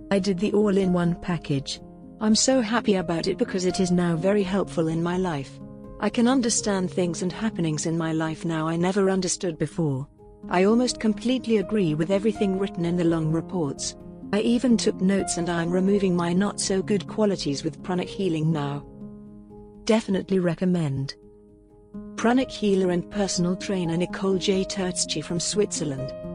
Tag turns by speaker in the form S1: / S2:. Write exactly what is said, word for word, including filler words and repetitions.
S1: I did the all-in-one package. I'm so happy about it because it is now very helpful in my life. I can understand things and happenings in my life now I never understood before. I almost completely agree with everything written in the long reports. I even took notes and I'm removing my not so good qualities with Pranic Healing now. Definitely recommend. Pranic healer and personal trainer Nicole J. Tertschi from Switzerland.